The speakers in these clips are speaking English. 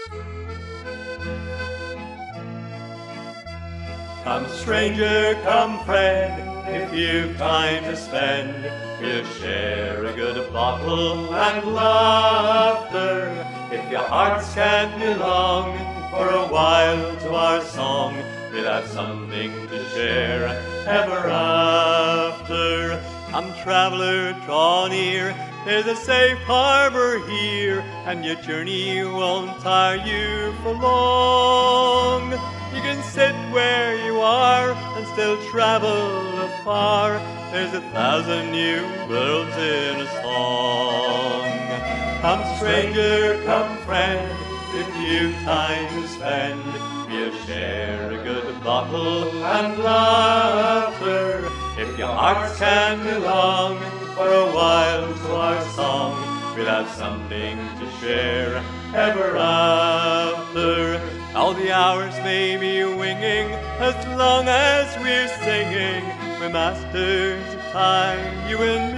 Come stranger, come friend, if you've time to spend, we'll share a good bottle and laughter. If your hearts can belong for a while to our song, we'll have something to share ever after. Come traveler, draw near, there's a safe harbor here, and your journey won't tire you for long. You can sit where you are and still travel afar. There's 1,000 new worlds in a song. Come stranger, come friend, if you've time to spend, we'll share a good bottle and laughter. If your hearts can belong for a while to our song, we'll have something to share ever after. All the hours may be winging, as long as we're singing, we're masters of time, you and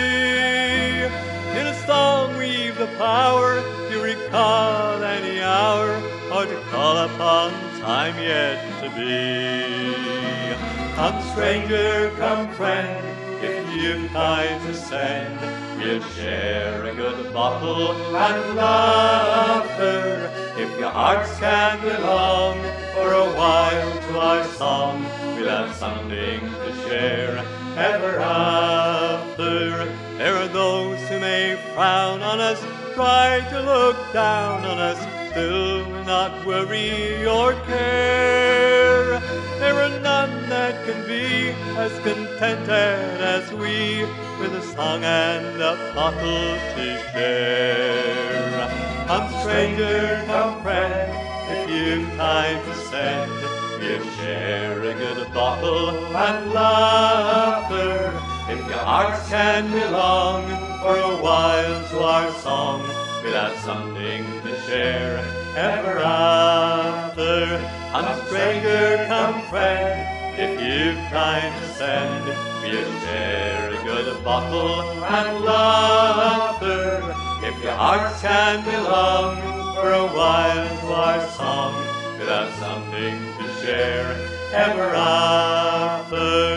me. In a song we've the power to recall any hour, or to call upon time yet to be. Come stranger, come friend, if you've time to send, we'll share a good bottle and laughter. If your hearts can belong for a while to our song, we'll have something to share ever after. There are those who may frown on us, try to look down on us, still not worry or care. There are none that can be as contented as we, with a song and a bottle to share. Come stranger, come friend, if you've time to send, we'll share a good bottle and laughter. If your hearts can belong for a while to our song, we'll have something to share ever after. Come stranger, come friend, if you've time to send, we'll share a good bottle and laughter. If your hearts can belong for a while to our song, we'll have something to share ever after.